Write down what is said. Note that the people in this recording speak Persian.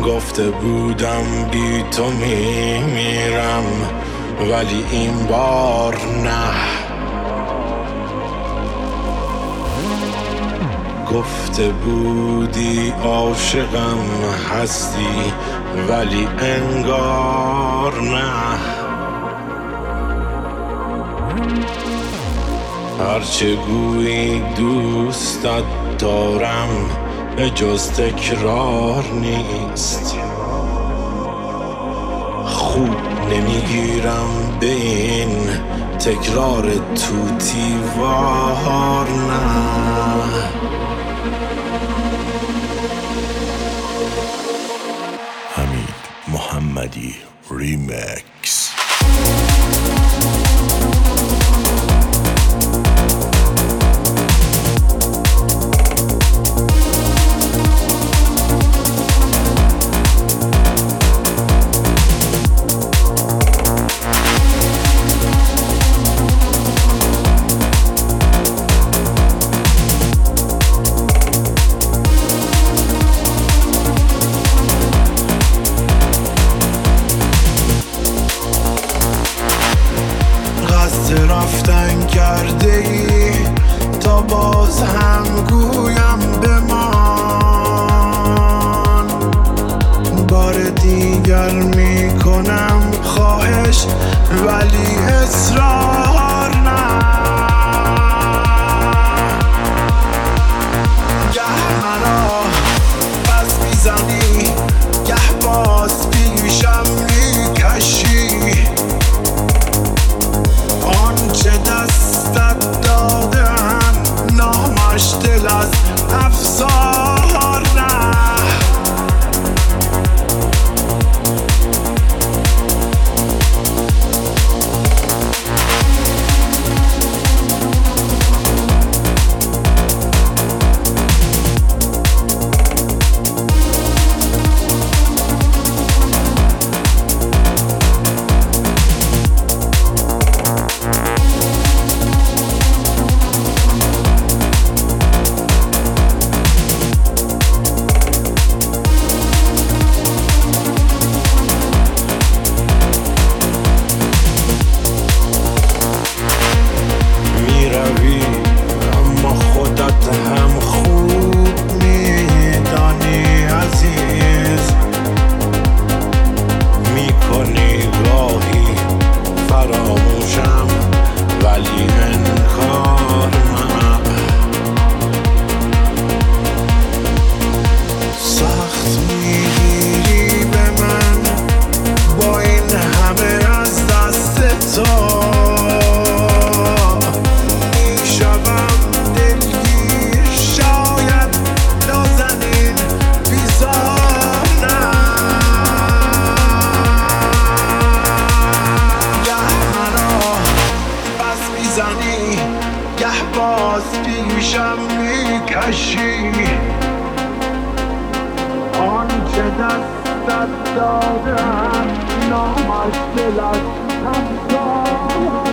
گفته بودم بی تو میمیرم، ولی این بار نه. گفته بودی عاشقم هستی، ولی انگار نه. هرچه گویی دوستت دارم به جز تکرار نیست. خوب نمیگیرم به این تکرار توتی وار نه. حمید محمدی ریمیکس. رفتن کرده ای تا باز هم گویم بمان. بار دیگر میکنم خواهش، ولی اصرار نه. گه مرا بس میزنی، گه باز پیشم میکشی. آنچه دستت دادم نامش دل از افسار نه. هم خوب میدانی عزیز، میکنی گاهی فراموشم، ولی انکار نه. سخت میگیری به من با این همه از دست تو. گه باز پیشم میکشی. آنچه دستت دادم نامش دل از افسار